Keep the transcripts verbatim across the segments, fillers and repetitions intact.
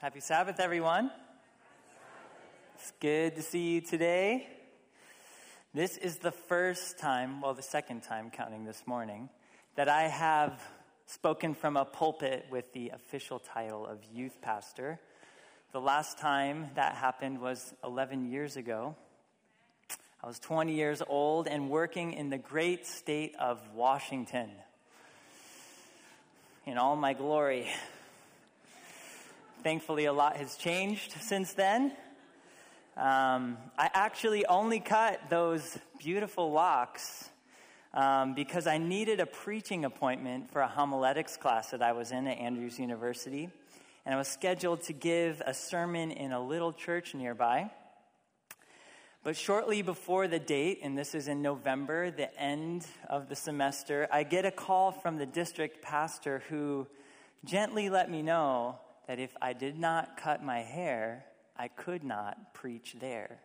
Happy Sabbath, everyone. It's good to see you today. This is the first time, well, the second time counting this morning, that I have spoken from a pulpit with the official title of youth pastor. The last time that happened was eleven years ago. I was twenty years old and working in the great state of Washington in all my glory. Thankfully, a lot has changed since then. Um, I actually only cut those beautiful locks um, because I needed a preaching appointment for a homiletics class that I was in at Andrews University. And I was scheduled to give a sermon in a little church nearby. But shortly before the date, and this is in November, the end of the semester, I get a call from the district pastor who gently let me know that if I did not cut my hair, I could not preach there.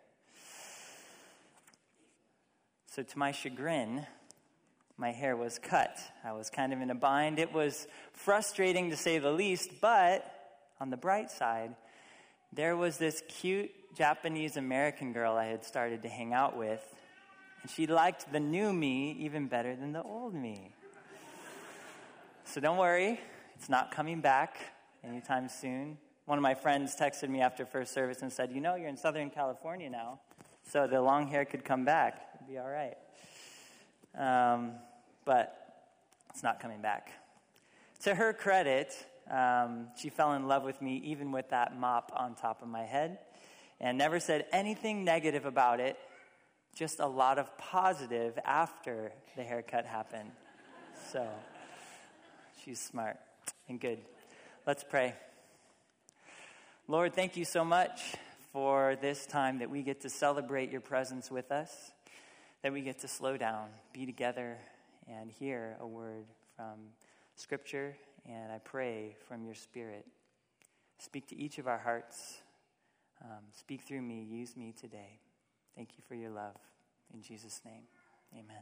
So to my chagrin, my hair was cut. I was kind of in a bind. It was frustrating to say the least, but on the bright side, there was this cute Japanese-American girl I had started to hang out with, and she liked the new me even better than the old me. So don't worry, it's not coming back anytime soon. One of my friends texted me after first service and said, you know, you're in Southern California now, so the long hair could come back. It'd be all right. Um, but it's not coming back. To her credit, um, she fell in love with me even with that mop on top of my head and never said anything negative about it, just a lot of positive after the haircut happened. So she's smart and good. Let's pray. Lord, thank you so much for this time that we get to celebrate your presence with us, that we get to slow down, be together, and hear a word from Scripture, and I pray from your Spirit. Speak to each of our hearts. Um, speak through me. Use me today. Thank you for your love. In Jesus' name, amen.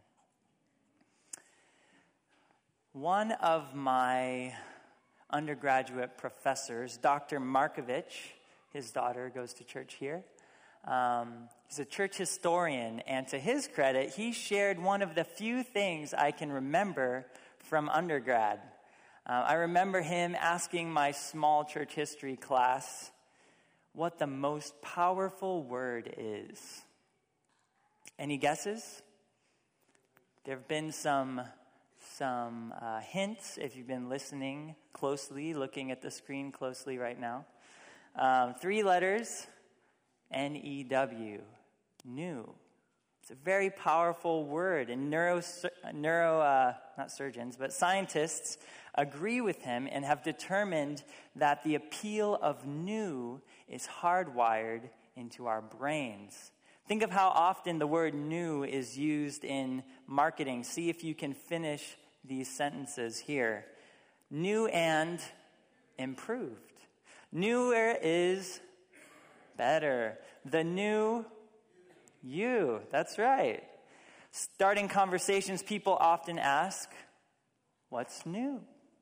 One of my undergraduate professors, Doctor Markovich, his daughter goes to church here. Um, he's a church historian, and to his credit, he shared one of the few things I can remember from undergrad. Uh, I remember him asking my small church history class what the most powerful word is. Any guesses? There have been some Some uh, hints, if you've been listening closely, looking at the screen closely right now. Um, three letters, N E W, new. It's a very powerful word, and neuro, neuro uh, not surgeons, but scientists agree with him and have determined that the appeal of new is hardwired into our brains. Think of how often the word new is used in marketing. See if you can finish these sentences here. New and improved. Newer is better. The new you. That's right. Starting conversations, people often ask, what's new?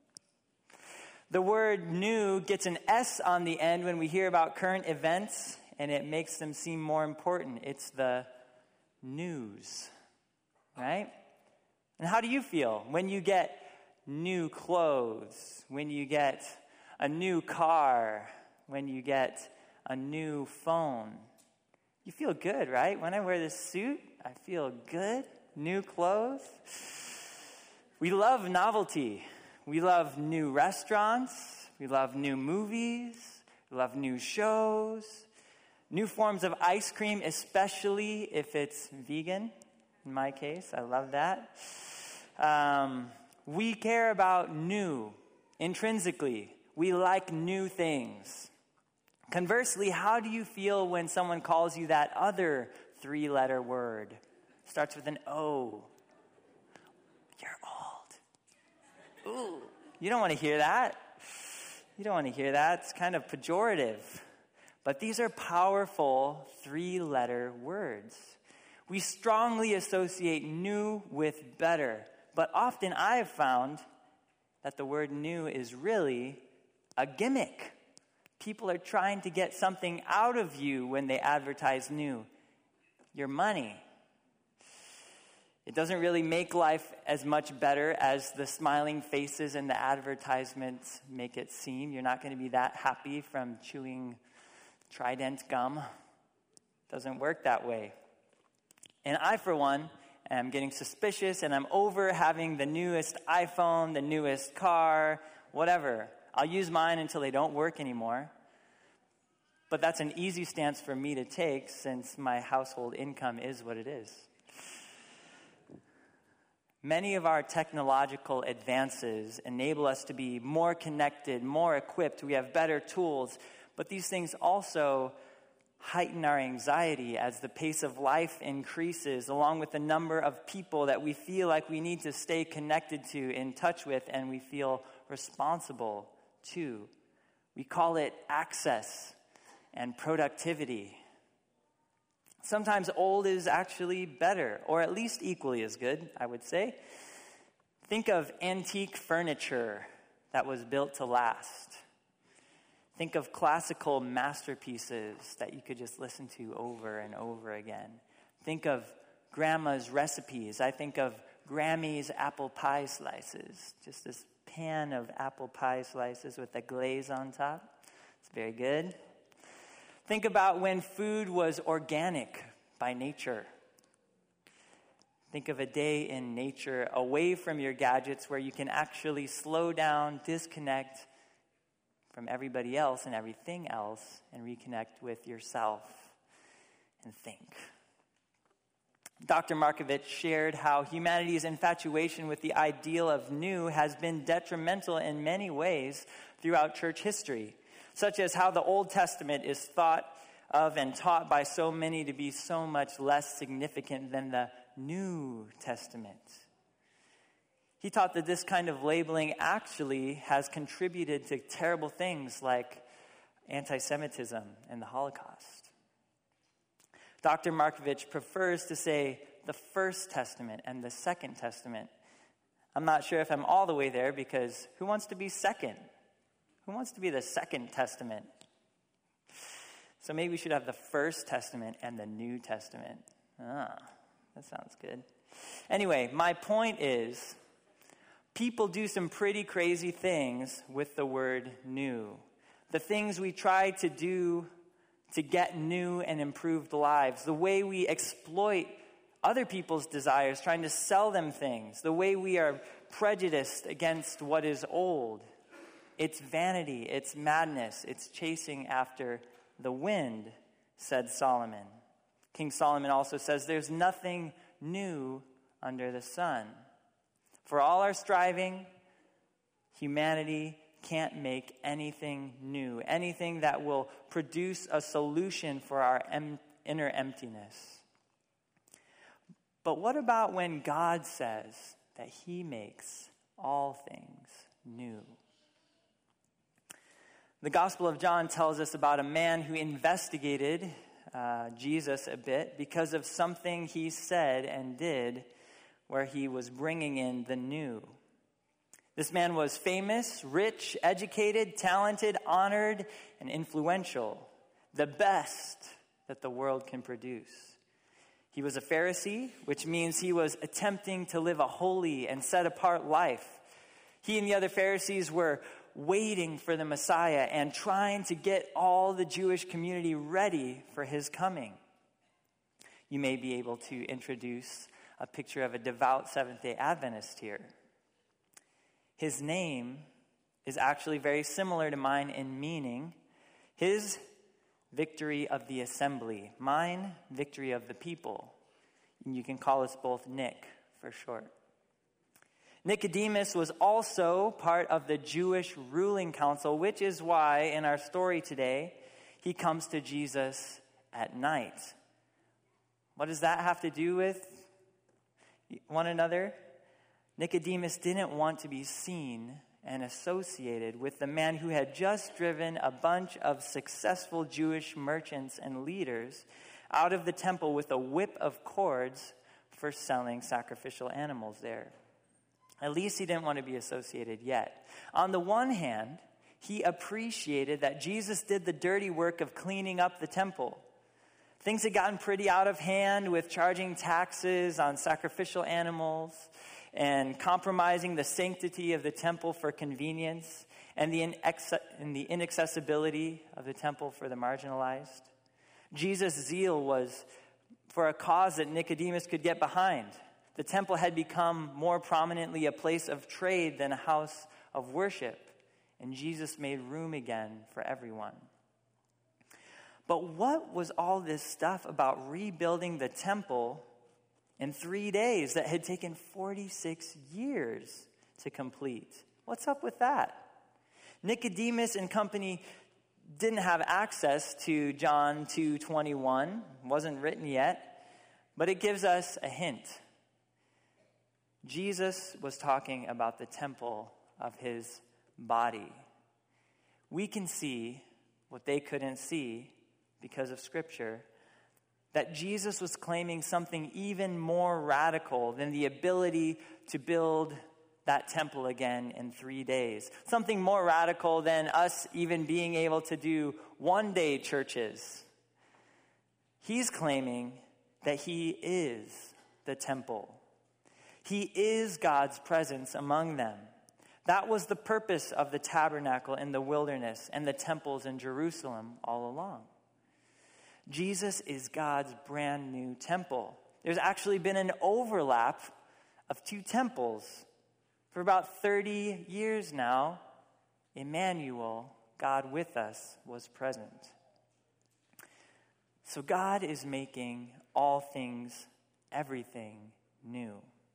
The word new gets an S on the end when we hear about current events, and it makes them seem more important. It's the news, right? And how do you feel when you get new clothes, when you get a new car, when you get a new phone? You feel good, right? When I wear this suit, I feel good. New clothes. We love novelty. We love new restaurants. We love new movies. We love new shows. New forms of ice cream, especially if it's vegan. In my case, I love that. Um, we care about new intrinsically. We like new things. Conversely, how do you feel when someone calls you that other three-letter word? Starts with an O. You're old. Ooh, you don't want to hear that. You don't want to hear that. It's kind of pejorative. But these are powerful three-letter words. We strongly associate new with better. But often I have found that the word new is really a gimmick People are trying to get something out of you when they advertise new. Your money. It doesn't really make life as much better as the smiling faces in the advertisements make it seem. You're not going to be that happy from chewing Trident gum. It doesn't work that way. And I, for one, am getting suspicious, and I'm over having the newest iPhone, the newest car, whatever. I'll use mine until they don't work anymore. But that's an easy stance for me to take since my household income is what it is. Many of our technological advances enable us to be more connected, more equipped. We have better tools. But these things also heighten our anxiety as the pace of life increases, along with the number of people that we feel like we need to stay connected to, in touch with, and we feel responsible to. We call it access and productivity. Sometimes old is actually better, or at least equally as good, I would say. Think of antique furniture that was built to last. Think of classical masterpieces that you could just listen to over and over again. Think of grandma's recipes. I think of Grammy's apple pie slices. Just this pan of apple pie slices with the glaze on top. It's very good. Think about when food was organic by nature. Think of a day in nature away from your gadgets where you can actually slow down, disconnect from everybody else and everything else, and reconnect with yourself and think. Doctor Markovich shared how humanity's infatuation with the ideal of new has been detrimental in many ways throughout church history, such as how the Old Testament is thought of and taught by so many to be so much less significant than the New Testament. He taught that this kind of labeling actually has contributed to terrible things like anti-Semitism and the Holocaust. Doctor Markovich prefers to say the First Testament and the Second Testament. I'm not sure if I'm all the way there, because who wants to be second? Who wants to be the Second Testament? So maybe we should have the First Testament and the New Testament. Ah, that sounds good. Anyway, my point is, people do some pretty crazy things with the word new. The things we try to do to get new and improved lives. The way we exploit other people's desires, trying to sell them things. The way we are prejudiced against what is old. It's vanity, it's madness, it's chasing after the wind, said Solomon. King Solomon also says there's nothing new under the sun. For all our striving, humanity can't make anything new, anything that will produce a solution for our em- inner emptiness. But what about when God says that he makes all things new? The Gospel of John tells us about a man who investigated uh, Jesus a bit because of something he said and did where he was bringing in the new. This man was famous, rich, educated, talented, honored, and influential. The best that the world can produce. He was a Pharisee, which means he was attempting to live a holy and set-apart life. He and the other Pharisees were waiting for the Messiah and trying to get all the Jewish community ready for his coming. You may be able to introduce a picture of a devout Seventh-day Adventist here. His name is actually very similar to mine in meaning. His, victory of the assembly. Mine, victory of the people. And you can call us both Nick for short. Nicodemus was also part of the Jewish ruling council, which is why in our story today, he comes to Jesus at night. What does that have to do with one another? Nicodemus didn't want to be seen and associated with the man who had just driven a bunch of successful Jewish merchants and leaders out of the temple with a whip of cords for selling sacrificial animals there. At least he didn't want to be associated yet. On the one hand, he appreciated that Jesus did the dirty work of cleaning up the temple. Things had gotten pretty out of hand with charging taxes on sacrificial animals and compromising the sanctity of the temple for convenience and the, inex- and the inaccessibility of the temple for the marginalized. Jesus' zeal was for a cause that Nicodemus could get behind. The temple had become more prominently a place of trade than a house of worship, and Jesus made room again for everyone. But what was all this stuff about rebuilding the temple in three days that had taken forty-six years to complete? What's up with that? Nicodemus and company didn't have access to John two twenty-one. It wasn't written yet, but it gives us a hint. Jesus was talking about the temple of his body. We can see what they couldn't see because of Scripture, that Jesus was claiming something even more radical than the ability to build that temple again in three days. Something more radical than us even being able to do one-day churches. He's claiming that he is the temple. He is God's presence among them. That was the purpose of the tabernacle in the wilderness and the temples in Jerusalem all along. Jesus is God's brand new temple. There's actually been an overlap of two temples. For about thirty years now, Emmanuel, God with us, was present. So God is making all things, everything new.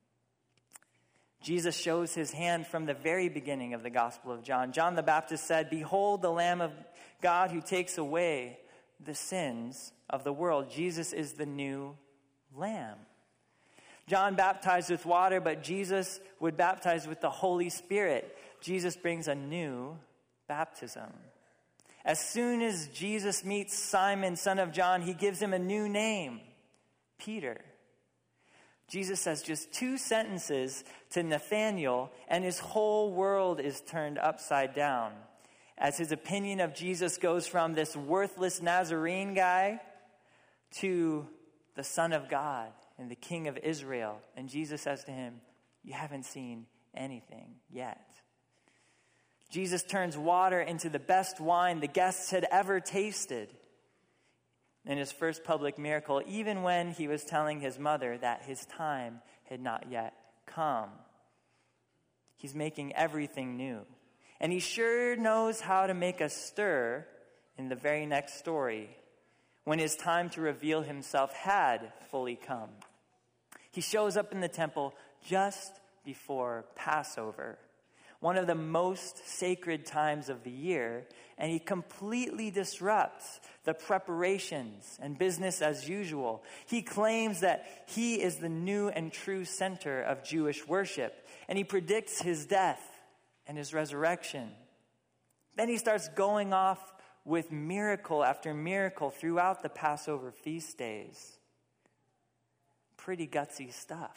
Jesus shows his hand from the very beginning of the Gospel of John. John the Baptist said, "Behold the Lamb of God who takes away the sins of the world." Jesus is the new Lamb. John baptized with water, but Jesus would baptize with the Holy Spirit. Jesus brings a new baptism. As soon as Jesus meets Simon, son of John, he gives him a new name, Peter. Jesus says just two sentences to Nathanael, and his whole world is turned upside down, as his opinion of Jesus goes from this worthless Nazarene guy to the Son of God and the King of Israel. And Jesus says to him, "You haven't seen anything yet." Jesus turns water into the best wine the guests had ever tasted in his first public miracle, even when he was telling his mother that his time had not yet come. He's making everything new. And he sure knows how to make a stir in the very next story, when his time to reveal himself had fully come. He shows up in the temple just before Passover, one of the most sacred times of the year, and he completely disrupts the preparations and business as usual. He claims that he is the new and true center of Jewish worship, and he predicts his death and his resurrection. Then he starts going off with miracle after miracle throughout the Passover feast days. Pretty gutsy stuff.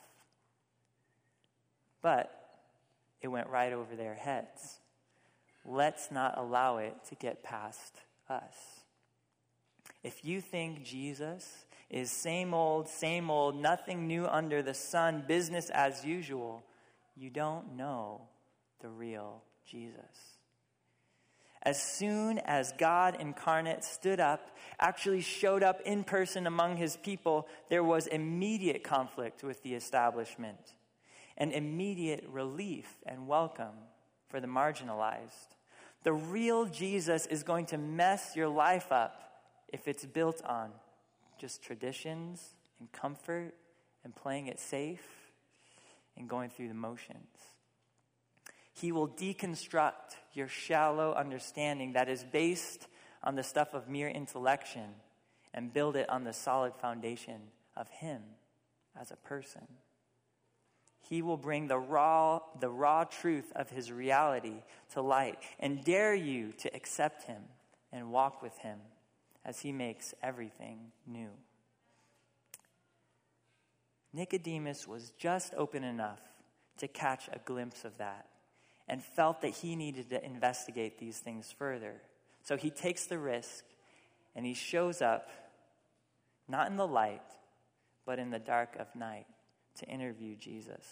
But it went right over their heads. Let's not allow it to get past us. If you think Jesus is same old, same old, nothing new under the sun, business as usual, you don't know the real Jesus. As soon as God incarnate stood up, actually showed up in person among his people, there was immediate conflict with the establishment and immediate relief and welcome for the marginalized. The real Jesus is going to mess your life up if it's built on just traditions and comfort and playing it safe and going through the motions. He will deconstruct your shallow understanding that is based on the stuff of mere intellection and build it on the solid foundation of him as a person. He will bring the raw, the raw truth of his reality to light and dare you to accept him and walk with him as he makes everything new. Nicodemus was just open enough to catch a glimpse of that. and felt that he needed to investigate these things further. So he takes the risk, and he shows up, not in the light, but in the dark of night, to interview Jesus.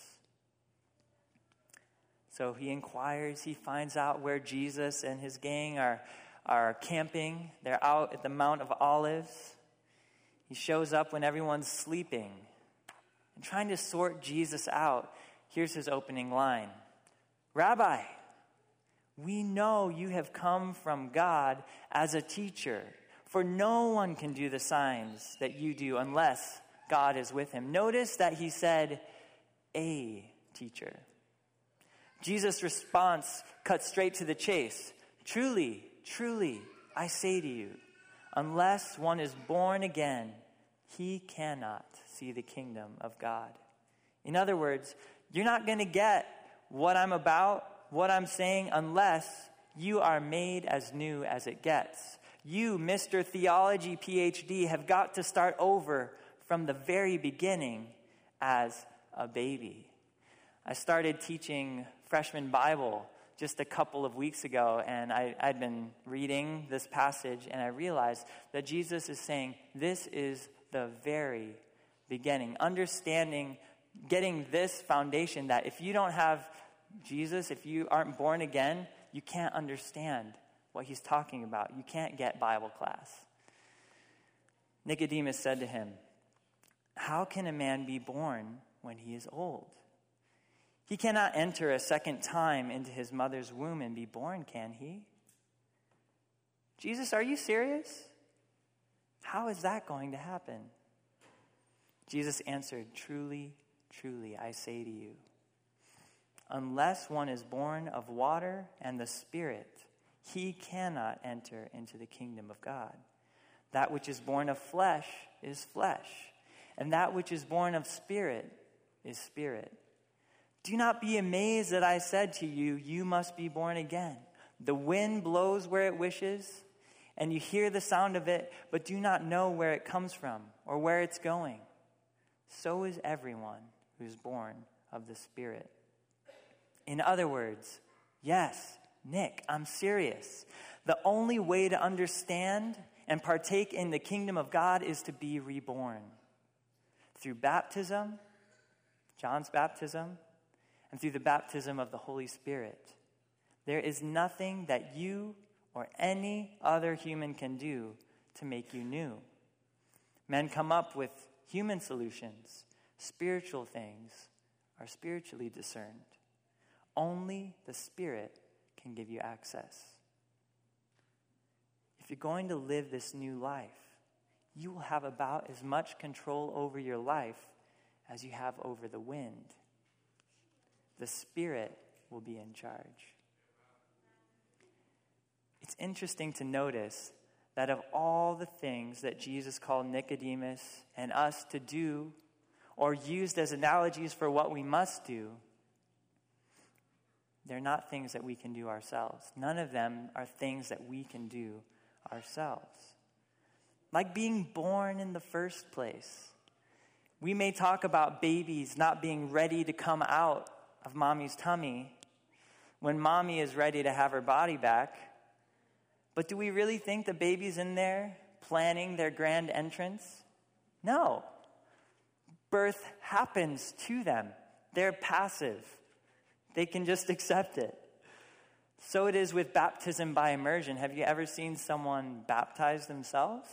So he inquires, he finds out where Jesus and his gang are, are camping. They're out at the Mount of Olives. He shows up when everyone's sleeping. And trying to sort Jesus out, here's his opening line. Rabbi, we know you have come from God as a teacher, for no one can do the signs that you do unless God is with him. Notice that he said, a teacher. Jesus' response cuts straight to the chase. Truly, truly, I say to you, unless one is born again, he cannot see the kingdom of God. In other words, you're not going to get what I'm about, what I'm saying, unless you are made as new as it gets. You, Mister Theology P H D, have got to start over from the very beginning as a baby. I started teaching freshman Bible just a couple of weeks ago, and I, I'd been reading this passage, and I realized that Jesus is saying this is the very beginning. Understanding, getting this foundation that if you don't have Jesus, if you aren't born again, you can't understand what he's talking about. You can't get Bible class. Nicodemus said to him, how can a man be born when he is old? He cannot enter a second time into his mother's womb and be born, can he? Jesus, are you serious? How is that going to happen? Jesus answered, truly, truly, I say to you, unless one is born of water and the Spirit, he cannot enter into the kingdom of God. That which is born of flesh is flesh, and that which is born of spirit is spirit. Do not be amazed that I said to you, you must be born again. The wind blows where it wishes, and you hear the sound of it, but do not know where it comes from or where it's going. So is everyone who is born of the Spirit. In other words, yes, Nick, I'm serious. The only way to understand and partake in the kingdom of God is to be reborn. Through baptism, John's baptism, and through the baptism of the Holy Spirit. There is nothing that you or any other human can do to make you new. Men come up with human solutions. Spiritual things are spiritually discerned. Only the Spirit can give you access. If you're going to live this new life, you will have about as much control over your life as you have over the wind. The Spirit will be in charge. It's interesting to notice that of all the things that Jesus called Nicodemus and us to do, or used as analogies for what we must do, they're not things that we can do ourselves. None of them are things that we can do ourselves. Like being born in the first place. We may talk about babies not being ready to come out of mommy's tummy when mommy is ready to have her body back. But do we really think the baby's in there planning their grand entrance? No. Birth happens to them. They're passive. They can just accept it. So it is with baptism by immersion. Have you ever seen someone baptize themselves?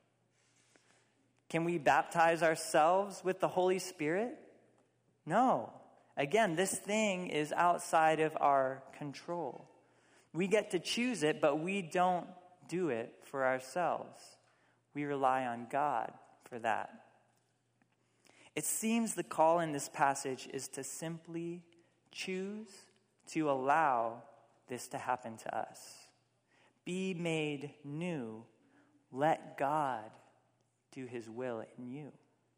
Can we baptize ourselves with the Holy Spirit? No. Again, this thing is outside of our control. We get to choose it, but we don't do it for ourselves. We rely on God for that. It seems the call in this passage is to simply choose to allow this to happen to us. Be made new. Let God do his will in you.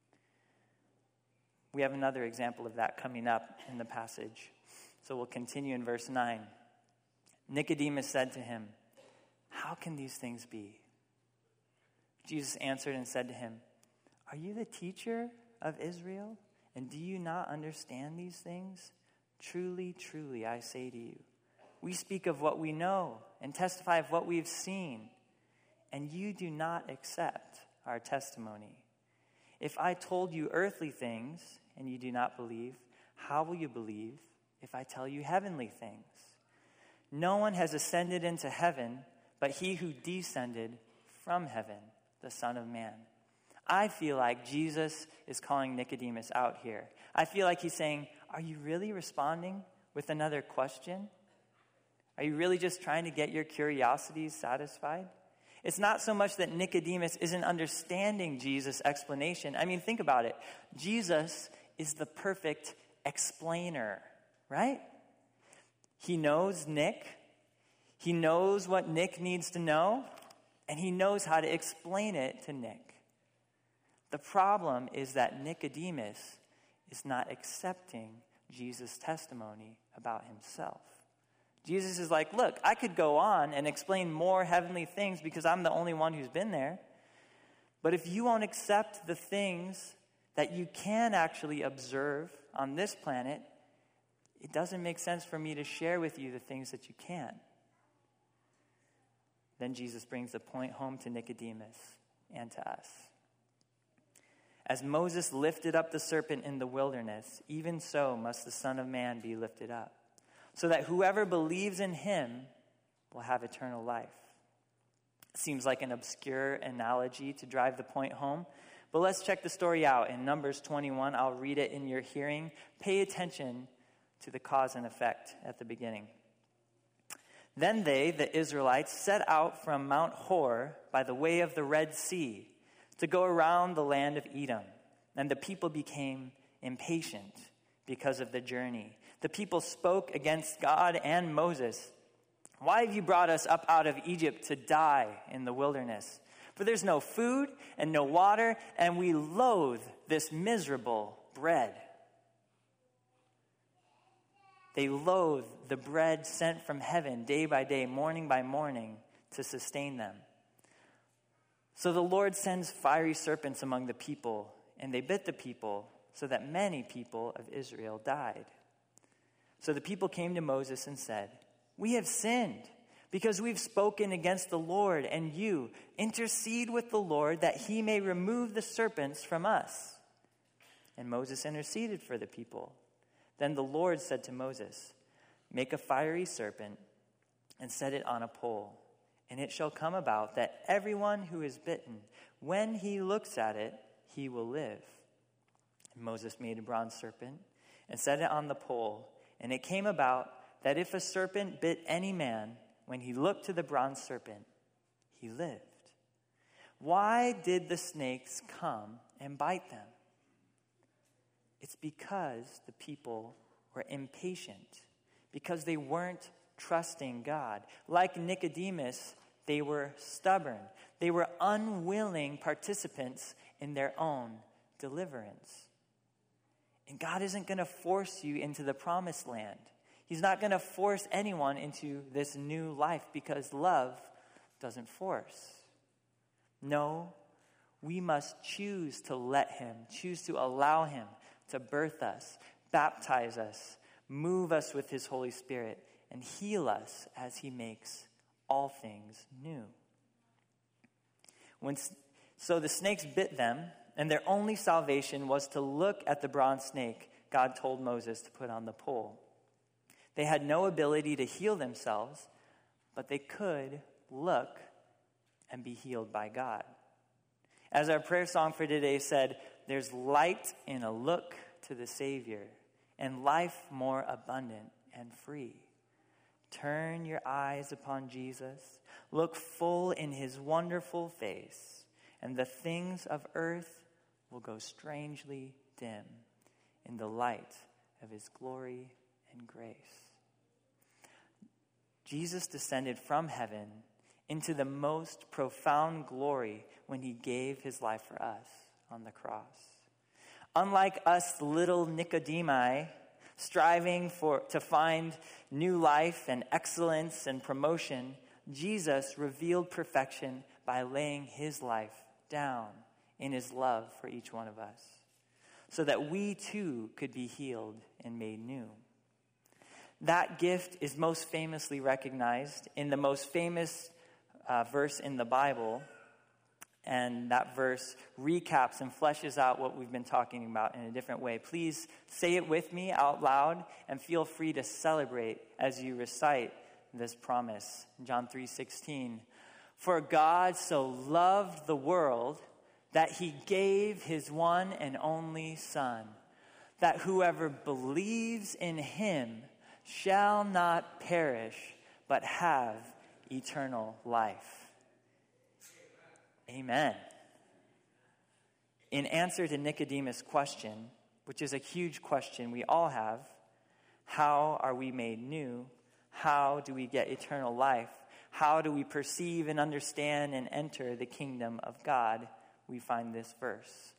We have another example of that coming up in the passage. So we'll continue in verse nine. Nicodemus said to him, how can these things be? Jesus answered and said to him, are you the teacher of Israel? And do you not understand these things? Truly, truly, I say to you, we speak of what we know and testify of what we've seen, and you do not accept our testimony. If I told you earthly things and you do not believe, how will you believe if I tell you heavenly things? No one has ascended into heaven but he who descended from heaven, the Son of Man. I feel like Jesus is calling Nicodemus out here. I feel like he's saying, are you really responding with another question? Are you really just trying to get your curiosities satisfied? It's not so much that Nicodemus isn't understanding Jesus' explanation. I mean, think about it. Jesus is the perfect explainer, right? He knows Nick. He knows what Nick needs to know, and he knows how to explain it to Nick. The problem is that Nicodemus is not accepting Jesus' testimony about himself. Jesus is like, look, I could go on and explain more heavenly things because I'm the only one who's been there. But if you won't accept the things that you can actually observe on this planet, it doesn't make sense for me to share with you the things that you can. Then Jesus brings the point home to Nicodemus and to us. As Moses lifted up the serpent in the wilderness, even so must the Son of Man be lifted up, so that whoever believes in him will have eternal life. Seems like an obscure analogy to drive the point home, but let's check the story out. In Numbers twenty-one, I'll read it in your hearing. Pay attention to the cause and effect at the beginning. Then they, the Israelites, set out from Mount Hor by the way of the Red Sea to go around the land of Edom. And the people became impatient because of the journey. The people spoke against God and Moses. Why have you brought us up out of Egypt to die in the wilderness? For there's no food and no water, and we loathe this miserable bread. They loathe the bread sent from heaven day by day, morning by morning, to sustain them. So the Lord sends fiery serpents among the people, and they bit the people, so that many people of Israel died. So the people came to Moses and said, we have sinned, because we've spoken against the Lord and you. Intercede with the Lord that he may remove the serpents from us. And Moses interceded for the people. Then the Lord said to Moses, make a fiery serpent and set it on a pole. And it shall come about that everyone who is bitten, when he looks at it, he will live. And Moses made a bronze serpent and set it on the pole. And it came about that if a serpent bit any man, when he looked to the bronze serpent, he lived. Why did the snakes come and bite them? It's because the people were impatient, because they weren't trusting God. Like Nicodemus, they were stubborn. They were unwilling participants in their own deliverance. And God isn't going to force you into the promised land. He's not going to force anyone into this new life because love doesn't force. No, we must choose to let him, choose to allow him to birth us, baptize us, move us with his Holy Spirit, and heal us as he makes all things new. When, so the snakes bit them, and their only salvation was to look at the bronze snake God told Moses to put on the pole. They had no ability to heal themselves, but they could look and be healed by God. As our prayer song for today said, there's light in a look to the Savior, and life more abundant and free. Turn your eyes upon Jesus, look full in his wonderful face, and the things of earth will go strangely dim in the light of his glory and grace. Jesus descended from heaven into the most profound glory when he gave his life for us on the cross. Unlike us little Nicodemi, striving for to find new life and excellence and promotion, Jesus revealed perfection by laying his life down in his love for each one of us, so that we too could be healed and made new. That gift is most famously recognized in the most famous uh, verse in the Bible. And that verse recaps and fleshes out what we've been talking about in a different way. Please say it with me out loud and feel free to celebrate as you recite this promise. John three sixteen. For God so loved the world that he gave his one and only Son, that whoever believes in him shall not perish, but have eternal life. Amen. In answer to Nicodemus' question, which is a huge question we all have, how are we made new? How do we get eternal life? How do we perceive and understand and enter the kingdom of God? We find this verse.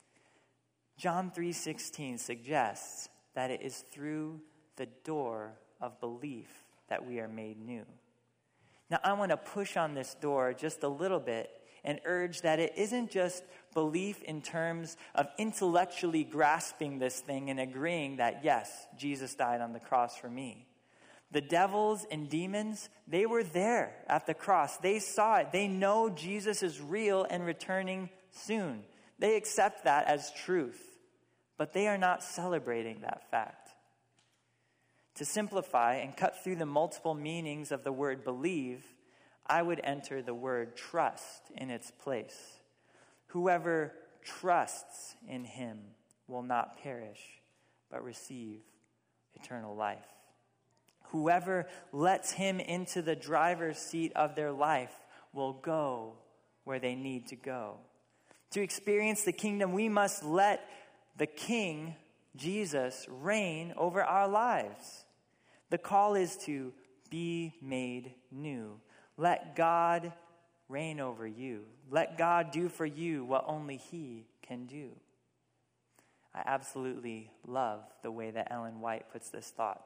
John three sixteen suggests that it is through the door of belief that we are made new. Now, I want to push on this door just a little bit and urge that it isn't just belief in terms of intellectually grasping this thing and agreeing that, yes, Jesus died on the cross for me. The devils and demons, they were there at the cross. They saw it. They know Jesus is real and returning soon. They accept that as truth, but they are not celebrating that fact. To simplify and cut through the multiple meanings of the word believe, I would enter the word trust in its place. Whoever trusts in him will not perish, but receive eternal life. Whoever lets him into the driver's seat of their life will go where they need to go. To experience the kingdom, we must let the King, Jesus, reign over our lives. The call is to be made new. Let God reign over you. Let God do for you what only he can do. I absolutely love the way that Ellen White puts this thought.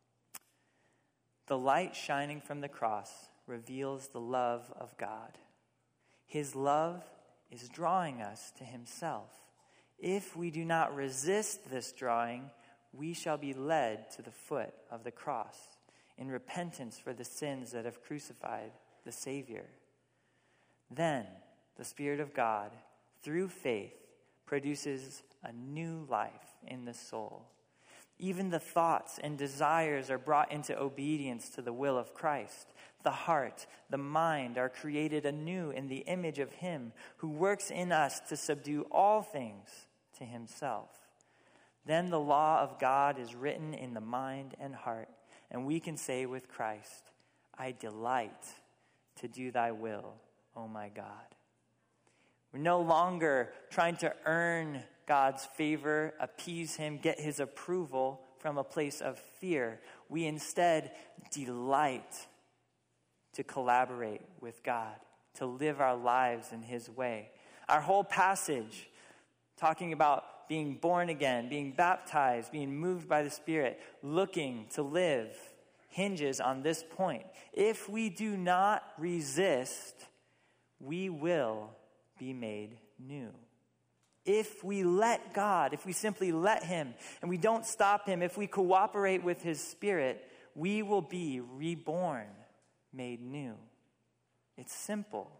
The light shining from the cross reveals the love of God. His love is drawing us to himself. If we do not resist this drawing, we shall be led to the foot of the cross in repentance for the sins that have crucified the Savior. Then the Spirit of God, through faith, produces a new life in the soul. Even the thoughts and desires are brought into obedience to the will of Christ. The heart, the mind are created anew in the image of him who works in us to subdue all things to himself. Then the law of God is written in the mind and heart, and we can say with Christ, I delight to do thy will, O my God. We're no longer trying to earn God's favor, appease him, get his approval from a place of fear. We instead delight to collaborate with God, to live our lives in his way. Our whole passage, talking about being born again, being baptized, being moved by the Spirit, looking to live, hinges on this point. If we do not resist, we will be made new. If we let God, if we simply let him, and we don't stop him, if we cooperate with his Spirit, we will be reborn, made new. It's simple.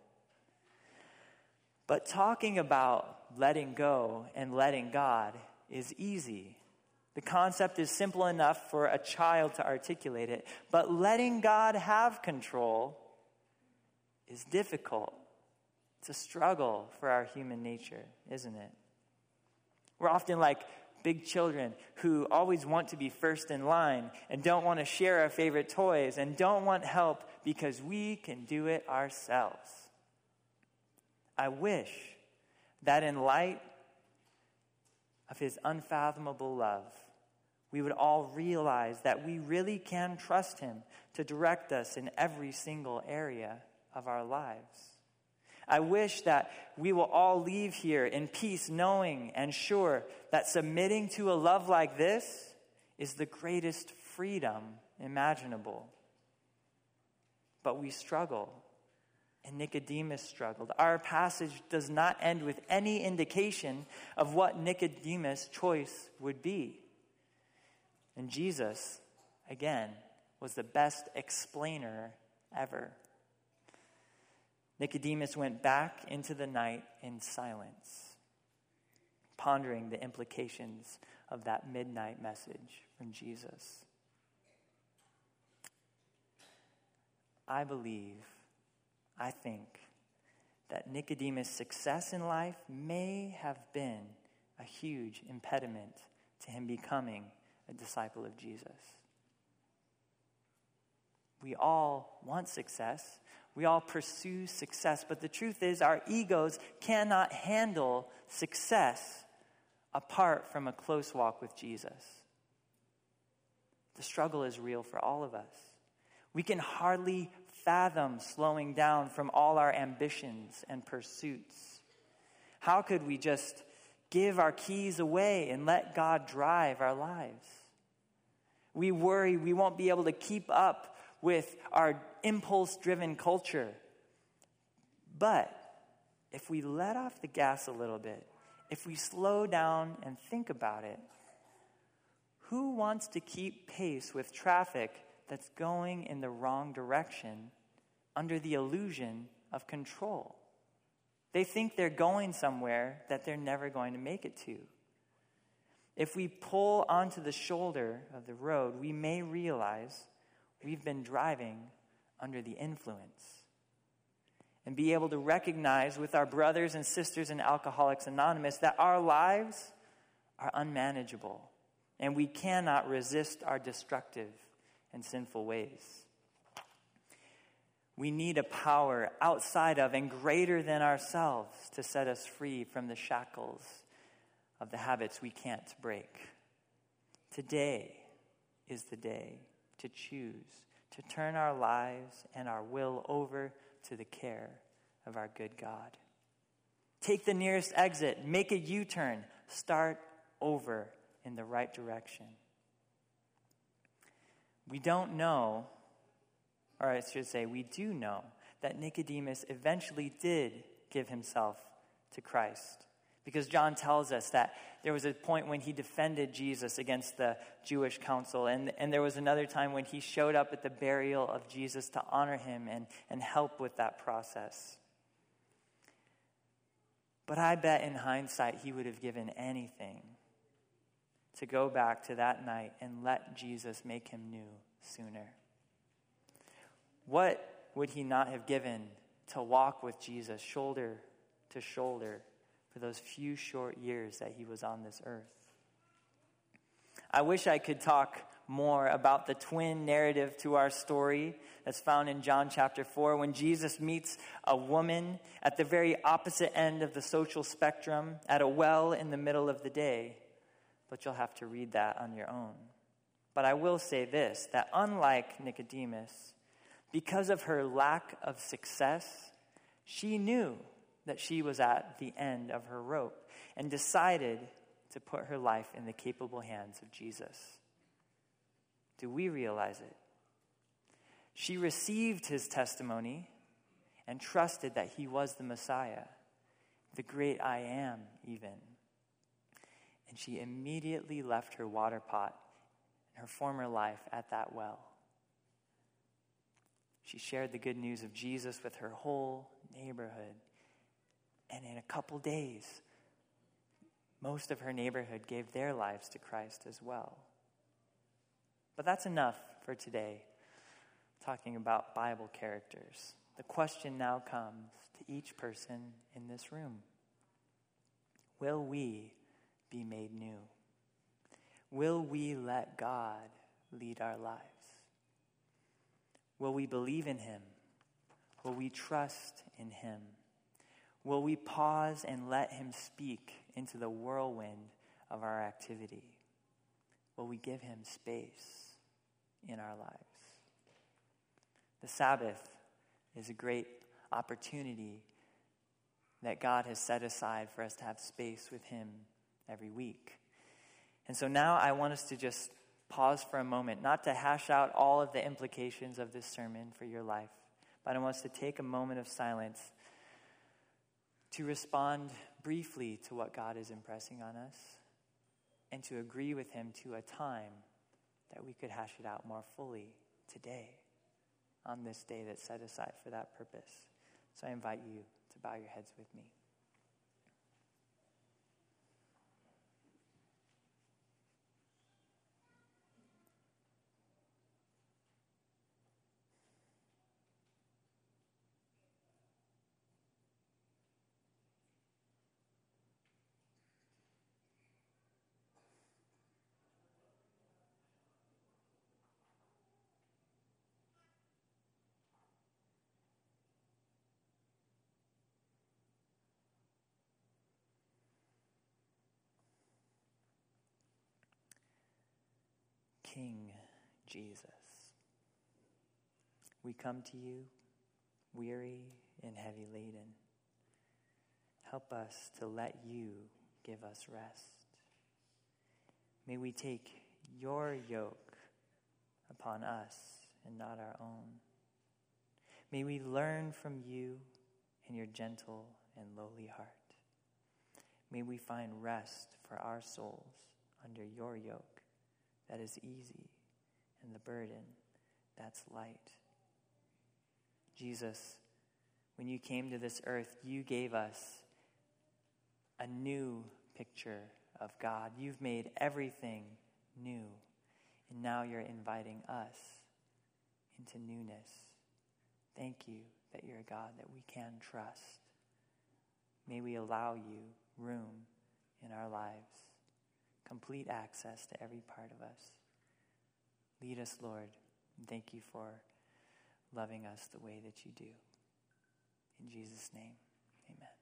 But talking about letting go and letting God is easy. The concept is simple enough for a child to articulate it, but letting God have control is difficult. It's a struggle for our human nature, isn't it? We're often like big children who always want to be first in line and don't want to share our favorite toys and don't want help because we can do it ourselves. I wish that in light of his unfathomable love, we would all realize that we really can trust him to direct us in every single area of our lives. I wish that we will all leave here in peace, knowing and sure that submitting to a love like this is the greatest freedom imaginable. But we struggle, and Nicodemus struggled. Our passage does not end with any indication of what Nicodemus' choice would be. And Jesus again, was the best explainer ever. Nicodemus went back into the night in silence, pondering the implications of that midnight message from Jesus. I believe, I think, that Nicodemus' success in life may have been a huge impediment to him becoming a disciple of Jesus. We all want success. We all pursue success. But the truth is, our egos cannot handle success apart from a close walk with Jesus. The struggle is real for all of us. We can hardly fathom slowing down from all our ambitions and pursuits. How could we just give our keys away and let God drive our lives? We worry we won't be able to keep up with our impulse-driven culture. But if we let off the gas a little bit, if we slow down and think about it, who wants to keep pace with traffic that's going in the wrong direction under the illusion of control? They think they're going somewhere that they're never going to make it to. If we pull onto the shoulder of the road, we may realize we've been driving under the influence, and be able to recognize with our brothers and sisters in Alcoholics Anonymous that our lives are unmanageable, and we cannot resist our destructive and sinful ways. We need a power outside of and greater than ourselves to set us free from the shackles of the habits we can't break. Today is the day to choose to turn our lives and our will over to the care of our good God. Take the nearest exit, make a U-turn, start over in the right direction. We don't know, or I should say, we do know that Nicodemus eventually did give himself to Christ. Because John tells us that there was a point when he defended Jesus against the Jewish council, and, and there was another time when he showed up at the burial of Jesus to honor him and, and help with that process. But I bet in hindsight he would have given anything to go back to that night and let Jesus make him new sooner. What would he not have given to walk with Jesus shoulder to shoulder for those few short years that he was on this earth? I wish I could talk more about the twin narrative to our story that's found in John chapter four, when Jesus meets a woman at the very opposite end of the social spectrum at a well in the middle of the day. But you'll have to read that on your own. But I will say this, that unlike Nicodemus, because of her lack of success, she knew that she was at the end of her rope and decided to put her life in the capable hands of Jesus. Do we realize it? She received his testimony and trusted that he was the Messiah, the great I am even. And she immediately left her water pot and her former life at that well. She shared the good news of Jesus with her whole neighborhood. And in a couple days, most of her neighborhood gave their lives to Christ as well. But that's enough for today, talking about Bible characters. The question now comes to each person in this room. Will we be made new? Will we let God lead our lives? Will we believe in him? Will we trust in him? Will we pause and let him speak into the whirlwind of our activity? Will we give him space in our lives? The Sabbath is a great opportunity that God has set aside for us to have space with him every week. And so now I want us to just pause for a moment, not to hash out all of the implications of this sermon for your life, but I want us to take a moment of silence to respond briefly to what God is impressing on us and to agree with him to a time that we could hash it out more fully today, on this day that's set aside for that purpose. So I invite you to bow your heads with me. King Jesus, we come to you weary and heavy laden. Help us to let you give us rest. May we take your yoke upon us and not our own. May we learn from you and your gentle and lowly heart. May we find rest for our souls under your yoke that is easy and the burden that's light. Jesus, when you came to this earth, you gave us a new picture of God. You've made everything new, and now you're inviting us into newness. Thank you that you're a God that we can trust. May we allow you room in our lives, complete access to every part of us. Lead us, Lord, and thank you for loving us the way that you do. In Jesus' name, amen.